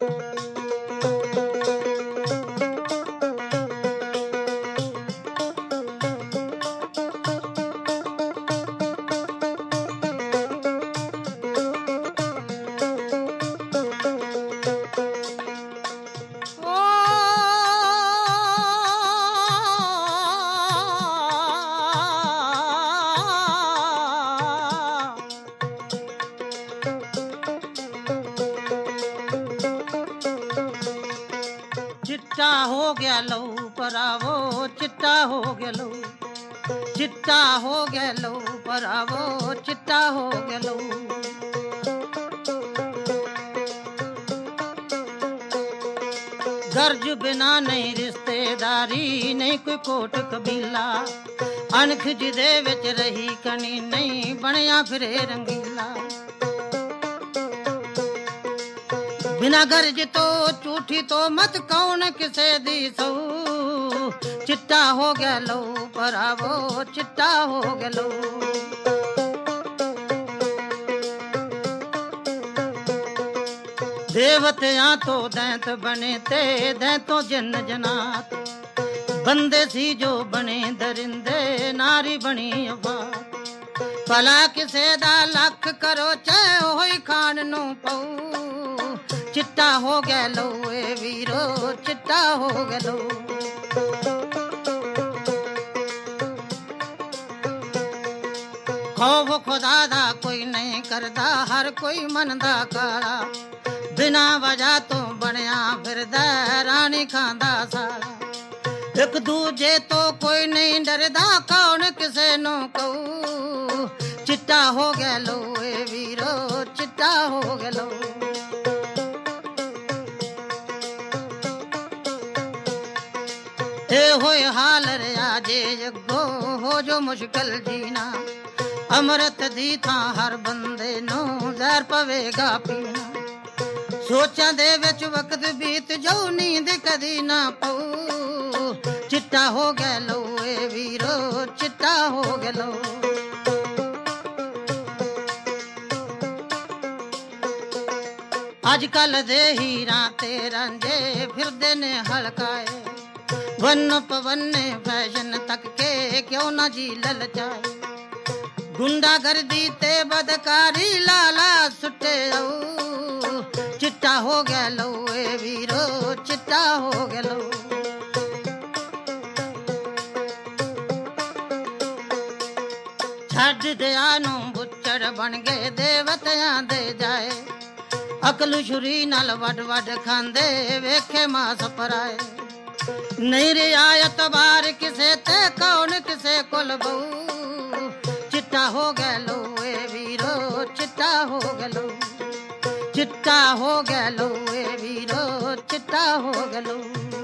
चिट्टा हो गया लहू परावो, चिट्टा हो गया लहू, चिट्टा हो गया लहू परावो, चिट्टा हो गया लहू। गर्ज बिना नहीं रिश्तेदारी, नहीं कोई कोट कबीला, अणख जिदे विच रही कनी नहीं बनया फिरे रंगीला। बिना गर्ज तो झूठी तो मत कौन किसे दी सऊ, चिट्टा हो गया लहू परावो, चिट्टा हो गया लहू। देवतियां तो दैंत बने ते, दैंतों जिन जनात, बंदे सी जो बने दरिंदे, नारी बनी अवात। भला किसे दा लख करो चाहे होई खान नू पऊ, चिट्टा हो गया लहू ए वीरो, चिट्टा हो गया लहू। खौफ खुदा दा कोई नहीं करदा, हर कोई मन दा काला, बिना वजह तो बनया फिरदा रानी खांदा साला। एक दूजे तो कोई नहीं डरदा, कौन किसे नो कहू, चिट्टा हो गया लहू ए वीरो, चिट्टा हो गया लहू। होए हाल रहा जे जगो हो जो मुश्किल जीना, अमृत दी था हर बंदे नो जहर पवेगा पीना। सोचा दे विच वक्त बीत जाऊ, नींद कदी ना पऊ, चिट्टा हो गया लहू ए वीरो, चिट्टा हो गया लहू। अजकल दे हीरा ते रांझे फिरदे ने हलकाए, वन पवने फैशन तक के क्यों ना जी ललचाए। गुंडा गर्दी ते बदकारी लाला सुटे आऊ, चिट्टा हो गया लहू ए वीरो, चिट्टा हो गया लहू। छड़ दिया नू बुच्चड़ बन गए देवतियां दे जाए, अकल छुरी नाल वड वड खांदे वेखे मास पराए। नहीं रियायत बार किसे ते कौन किसे कोल बहू, चिट्टा हो गया लहू ए वीरो, चिट्टा हो गया लहू, चिट्टा हो गया लहू ए वीरो, चिट्टा हो गया लहू।